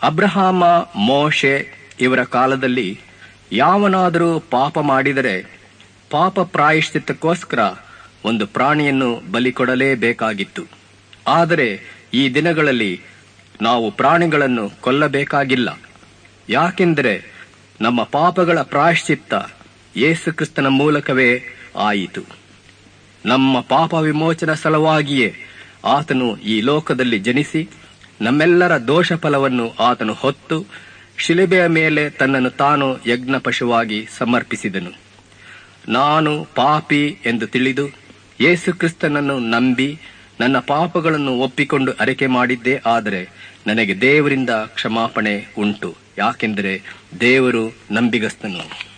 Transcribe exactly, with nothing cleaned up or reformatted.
ಅಬ್ರಹಾಮ, ಮೋಶೆ ಇವರ ಕಾಲದಲ್ಲಿ ಯಾವನಾದರೂ ಪಾಪ ಮಾಡಿದರೆ ಪಾಪ ಪ್ರಾಯಶ್ಚಿತ್ತಕ್ಕೋಸ್ಕರ ಒಂದು ಪ್ರಾಣಿಯನ್ನು ಬಲಿ ಕೊಡಲೇಬೇಕಾಗಿತ್ತು. ಆದರೆ ಈ ದಿನಗಳಲ್ಲಿ ನಾವು ಪ್ರಾಣಿಗಳನ್ನು ಕೊಲ್ಲಬೇಕಾಗಿಲ್ಲ. ಯಾಕೆಂದರೆ ನಮ್ಮ ಪಾಪಗಳ ಪ್ರಾಯಶ್ಚಿತ್ತ ಯೇಸುಕ್ರಿಸ್ತನ ಮೂಲಕವೇ ಆಯಿತು. ನಮ್ಮ ಪಾಪ ವಿಮೋಚನ ಸಲುವಾಗಿಯೇ ಆತನು ಈ ಲೋಕದಲ್ಲಿ ಜನಿಸಿ ನಮ್ಮೆಲ್ಲರ ದೋಷ ಫಲವನ್ನು ಆತನು ಹೊತ್ತು ಶಿಲುಬೆಯ ಮೇಲೆ ತನ್ನನ್ನು ತಾನು ಯಜ್ಞ ಪಶುವಾಗಿ ಸಮರ್ಪಿಸಿದನು. ನಾನು ಪಾಪಿ ಎಂದು ತಿಳಿದು ಯೇಸುಕ್ರಿಸ್ತನನ್ನು ನಂಬಿ ನನ್ನ ಪಾಪಗಳನ್ನು ಒಪ್ಪಿಕೊಂಡು ಅರಿಕೆ ಮಾಡಿದ್ದೇ ಆದರೆ ನನಗೆ ದೇವರಿಂದ ಕ್ಷಮಾಪಣೆ ಉಂಟು. ಯಾಕೆಂದರೆ ದೇವರು ನಂಬಿಗಸ್ತನು.